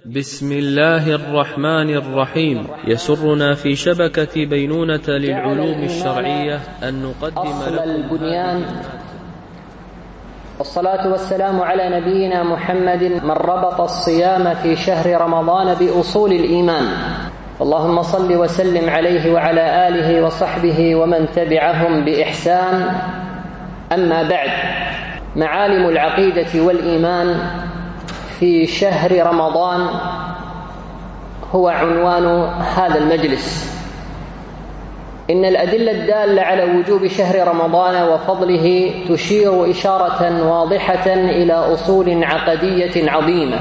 بسم الله الرحمن الرحيم. يسرنا في شبكة بينونة للعلوم الشرعية أن نقدم أصل البنيان، والصلاة والسلام على نبينا محمد من ربط الصيام في شهر رمضان بأصول الإيمان. اللهم صل وسلم عليه وعلى آله وصحبه ومن تبعهم بإحسان. أما بعد، معالم العقيدة والإيمان في شهر رمضان هو عنوان هذا المجلس. إن الأدلة الدالة على وجوب شهر رمضان وفضله تشير إشارة واضحة إلى أصول عقدية عظيمة.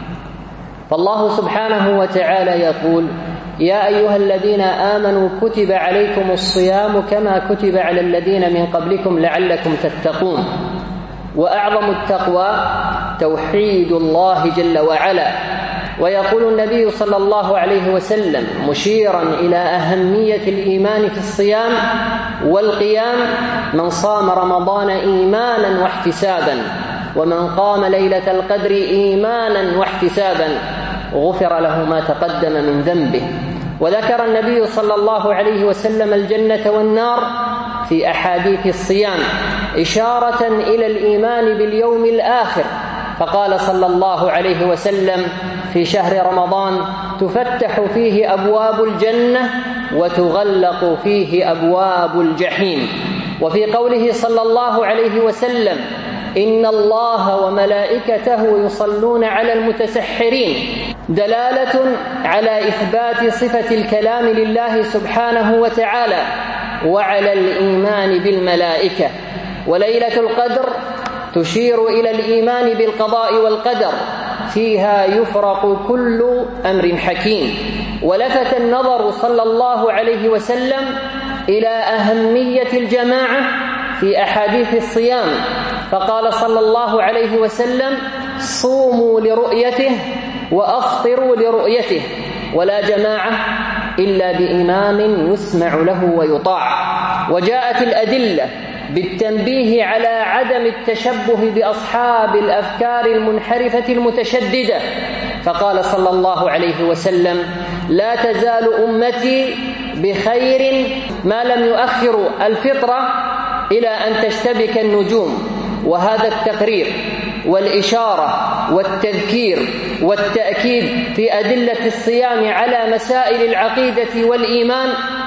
فالله سبحانه وتعالى يقول: يا أيها الذين آمنوا كتب عليكم الصيام كما كتب على الذين من قبلكم لعلكم تتقون. وأعظم التقوى توحيد الله جل وعلا. ويقول النبي صلى الله عليه وسلم مشيرا إلى أهمية الإيمان في الصيام والقيام: من صام رمضان إيمانا واحتسابا ومن قام ليلة القدر إيمانا واحتسابا غفر له ما تقدم من ذنبه. وذكر النبي صلى الله عليه وسلم الجنة والنار في أحاديث الصيام إشارة إلى الإيمان باليوم الآخر، فقال صلى الله عليه وسلم: في شهر رمضان تفتح فيه أبواب الجنة وتغلق فيه أبواب الجحيم. وفي قوله صلى الله عليه وسلم: إن الله وملائكته يصلون على المتسحرين، دلالة على إثبات صفة الكلام لله سبحانه وتعالى وعلى الإيمان بالملائكة. وليلة القدر تشير إلى الإيمان بالقضاء والقدر، فيها يفرق كل أمر حكيم. ولفت النظر صلى الله عليه وسلم إلى أهمية الجماعة في أحاديث الصيام، فقال صلى الله عليه وسلم: صوموا لرؤيته وأفطروا لرؤيته، ولا جماعة إلا بإمام يسمع له ويطاع. وجاءت الأدلة بالتنبيه على عدم التشبه بأصحاب الأفكار المنحرفة المتشددة، فقال صلى الله عليه وسلم: لا تزال أمتي بخير ما لم يؤخروا الفطرة إلى أن تشتبك النجوم. وهذا التقرير والإشارة والتذكير والتأكيد في أدلة الصيام على مسائل العقيدة والإيمان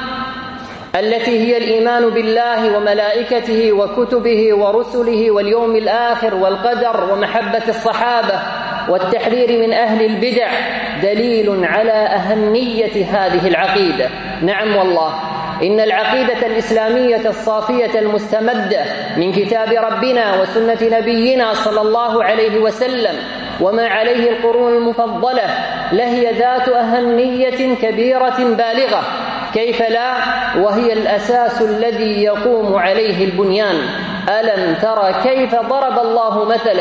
التي هي الإيمان بالله وملائكته وكتبه ورسله واليوم الآخر والقدر ومحبة الصحابة والتحذير من أهل البدع، دليل على أهمية هذه العقيدة. نعم والله، إن العقيدة الإسلامية الصافية المستمدة من كتاب ربنا وسنة نبينا صلى الله عليه وسلم وما عليه القرون المفضلة لهي ذات أهمية كبيرة بالغة، كيف لا، وهي الأساس الذي يقوم عليه البنيان. ألم تر كيف ضرب الله مثلا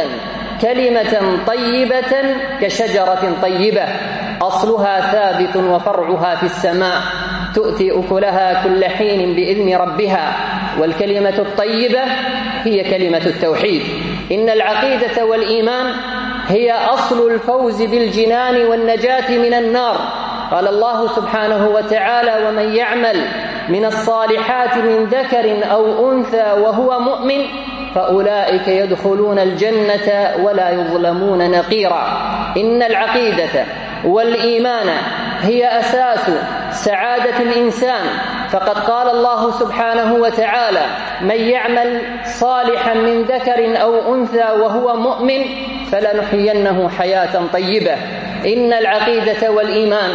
كلمة طيبة كشجرة طيبة أصلها ثابت وفرعها في السماء تؤتي أكلها كل حين بإذن ربها. والكلمة الطيبة هي كلمة التوحيد. إن العقيدة والإيمان هي أصل الفوز بالجنان والنجاة من النار. قال الله سبحانه وتعالى: ومن يعمل من الصالحات من ذكر أو أنثى وهو مؤمن فأولئك يدخلون الجنة ولا يظلمون نقيرا. إن العقيدة والإيمان هي أساس سعادة الإنسان، فقد قال الله سبحانه وتعالى: من يعمل صالحا من ذكر أو أنثى وهو مؤمن فلنحيينه حياة طيبة. إن العقيدة والإيمان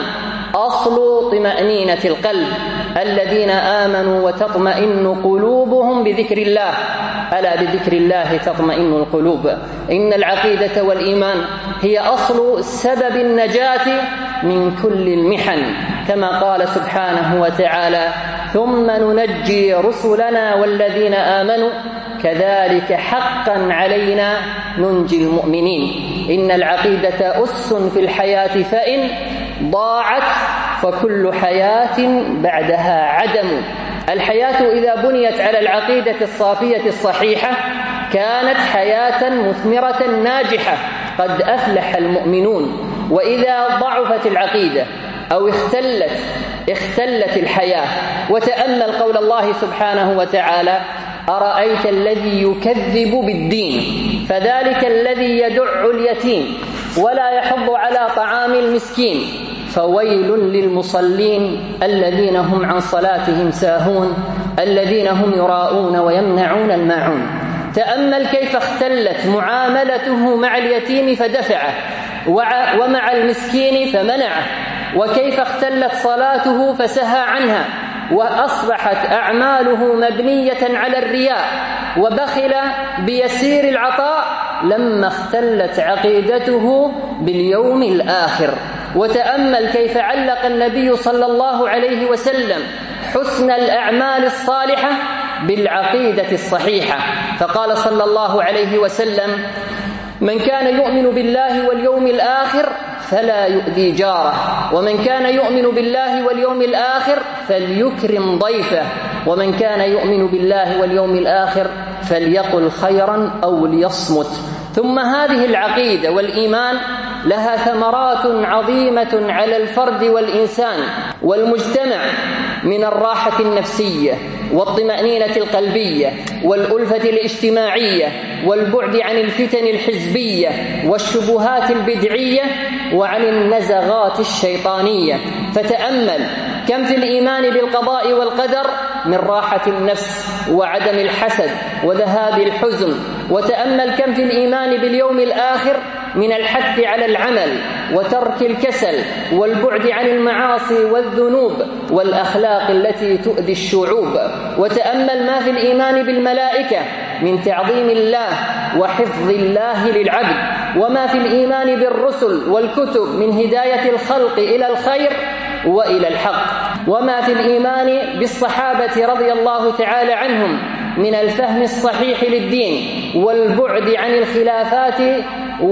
أصل طمأنينة القلب. الذين آمنوا وتطمئن قلوبهم بذكر الله، ألا بذكر الله تطمئن القلوب. إن العقيدة والإيمان هي أصل سبب النجاة من كل المحن، كما قال سبحانه وتعالى: ثم ننجي رسلنا والذين آمنوا كذلك حقا علينا ننجي المؤمنين. إن العقيدة أس في الحياة، فإن ضاعت فكل حياة بعدها عدم. الحياة إذا بنيت على العقيدة الصافية الصحيحة كانت حياة مثمرة ناجحة. قد أفلح المؤمنون. وإذا ضعفت العقيدة أو اختلت الحياة. وتأمل قول الله سبحانه وتعالى: أرأيت الذي يكذب بالدين فذلك الذي يدع اليتيم ولا يحض على طعام المسكين فويل للمصلين الذين هم عن صلاتهم ساهون الذين هم يراءون ويمنعون الماعون. تأمل كيف اختلت معاملته مع اليتيم فدفعه، ومع المسكين فمنعه، وكيف اختلت صلاته فسهى عنها، وأصبحت أعماله مبنية على الرياء، وبخل بيسير العطاء لما اختلت عقيدته باليوم الآخر. وتأمل كيف علق النبي صلى الله عليه وسلم حسن الأعمال الصالحة بالعقيدة الصحيحة، فقال صلى الله عليه وسلم: من كان يؤمن بالله واليوم الآخر فلا يؤذي جاره، ومن كان يؤمن بالله واليوم الآخر فليكرم ضيفه، ومن كان يؤمن بالله واليوم الآخر فليقل خيرا أو ليصمت. ثم هذه العقيدة والإيمان لها ثمرات عظيمة على الفرد والإنسان والمجتمع، من الراحة النفسية والطمأنينة القلبية والألفة الاجتماعية والبعد عن الفتن الحزبية والشبهات البدعية وعن النزغات الشيطانية. فتأمل كم في الإيمان بالقضاء والقدر من راحة النفس وعدم الحسد وذهاب الحزن. وتأمل كم في الإيمان باليوم الآخر من الحث على العمل وترك الكسل والبعد عن المعاصي والذنوب والأخلاق التي تؤذي الشعوب. وتأمل ما في الإيمان بالملائكة من تعظيم الله وحفظ الله للعبد، وما في الإيمان بالرسل والكتب من هداية الخلق إلى الخير وإلى الحق، وما في الإيمان بالصحابة رضي الله تعالى عنهم من الفهم الصحيح للدين والبعد عن الخلافات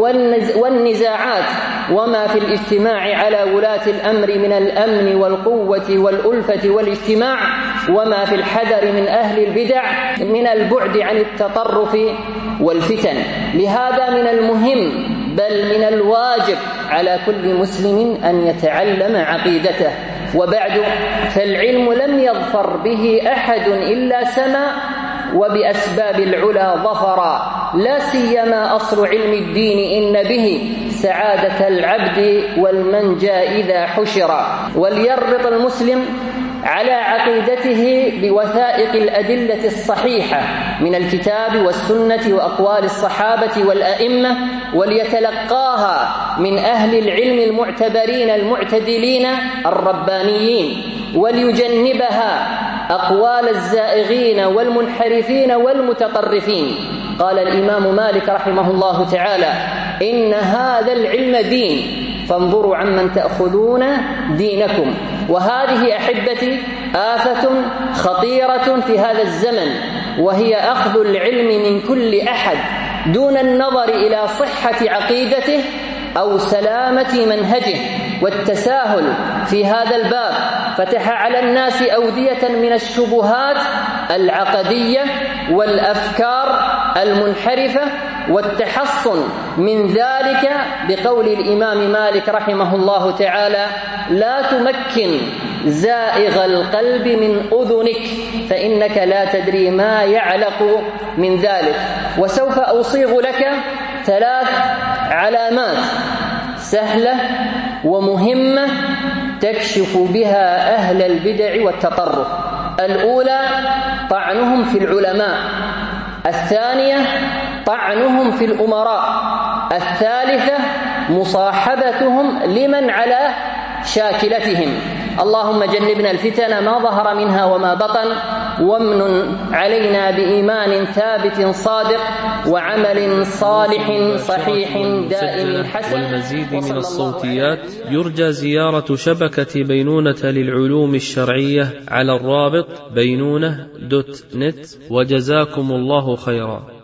والنزاعات، وما في الاجتماع على ولاة الأمر من الأمن والقوة والألفة والاجتماع، وما في الحذر من أهل البدع من البعد عن التطرف والفتن. لهذا من المهم بل من الواجب على كل مسلم أن يتعلم عقيدته. وبعد، فالعلم لم يظفر به أحد إلا سما، وبأسباب العلا ظفرا، لا سيما أصل علم الدين إن به سعادة العبد والمنجى إذا حشرا. وليربط المسلم على عقيدته بوثائق الأدلة الصحيحة من الكتاب والسنة وأقوال الصحابة والأئمة، وليتلقاها من أهل العلم المعتبرين المعتدلين الربانيين، وليجنبها أقوال الزائغين والمنحرفين والمتطرفين. قال الإمام مالك رحمه الله تعالى: إن هذا العلم دين فانظروا عمن تأخذون دينكم. وهذه أحبتي آفة خطيرة في هذا الزمن، وهي أخذ العلم من كل أحد دون النظر إلى صحة عقيدته أو سلامة منهجه، والتساهل في هذا الباب فتح على الناس أودية من الشبهات العقدية والأفكار المنحرفة، والتحصن من ذلك بقول الإمام مالك رحمه الله تعالى: لا تمكن زائغ القلب من أذنك فإنك لا تدري ما يعلق من ذلك. وسوف أصيغ لك 3 علامات سهلة ومهمة تكشف بها أهل البدع والتطرف. الأولى: طعنهم في العلماء. الثانية: طعنهم في الأمراء. الثالثة: مصاحبتهم لمن على شاكلتهم. اللهم جنبنا الفتن ما ظهر منها وما بطن، وامن علينا بإيمان ثابت صادق وعمل صالح صحيح دائم حسن. والمزيد من الصوتيات يرجى زيارة شبكة بينونة للعلوم الشرعية على الرابط بينونة.net. وجزاكم الله خيرا.